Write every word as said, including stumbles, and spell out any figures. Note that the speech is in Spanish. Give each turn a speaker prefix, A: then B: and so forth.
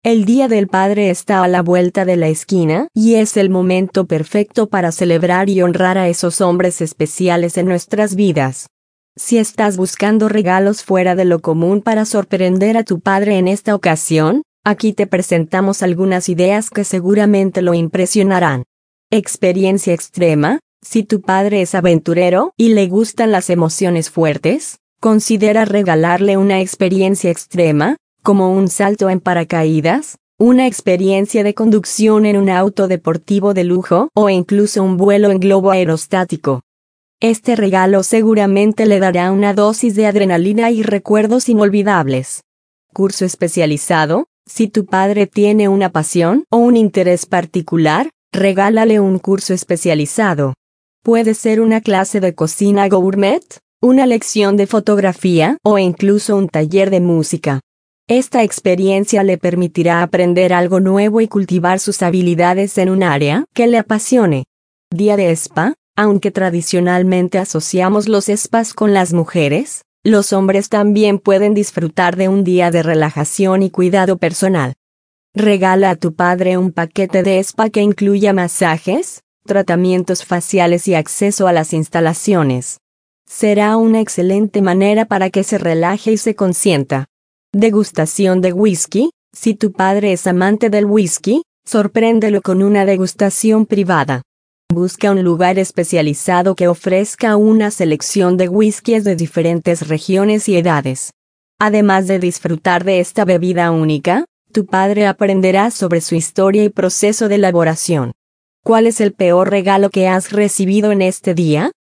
A: El Día del Padre está a la vuelta de la esquina y es el momento perfecto para celebrar y honrar a esos hombres especiales en nuestras vidas. Si estás buscando regalos fuera de lo común para sorprender a tu padre en esta ocasión, aquí te presentamos algunas ideas que seguramente lo impresionarán. Experiencia extrema. Si tu padre es aventurero y le gustan las emociones fuertes, considera regalarle una experiencia extrema, como un salto en paracaídas, una experiencia de conducción en un auto deportivo de lujo o incluso un vuelo en globo aerostático. Este regalo seguramente le dará una dosis de adrenalina y recuerdos inolvidables. Curso especializado. Si tu padre tiene una pasión o un interés particular, regálale un curso especializado. Puede ser una clase de cocina gourmet, una lección de fotografía o incluso un taller de música. Esta experiencia le permitirá aprender algo nuevo y cultivar sus habilidades en un área que le apasione. Día de spa. Aunque tradicionalmente asociamos los spas con las mujeres, los hombres también pueden disfrutar de un día de relajación y cuidado personal. Regala a tu padre un paquete de spa que incluya masajes, tratamientos faciales y acceso a las instalaciones. Será una excelente manera para que se relaje y se consienta. Degustación de whisky. Si tu padre es amante del whisky, sorpréndelo con una degustación privada. Busca un lugar especializado que ofrezca una selección de whiskies de diferentes regiones y edades. Además de disfrutar de esta bebida única, tu padre aprenderá sobre su historia y proceso de elaboración. ¿Cuál es el peor regalo que has recibido en este día?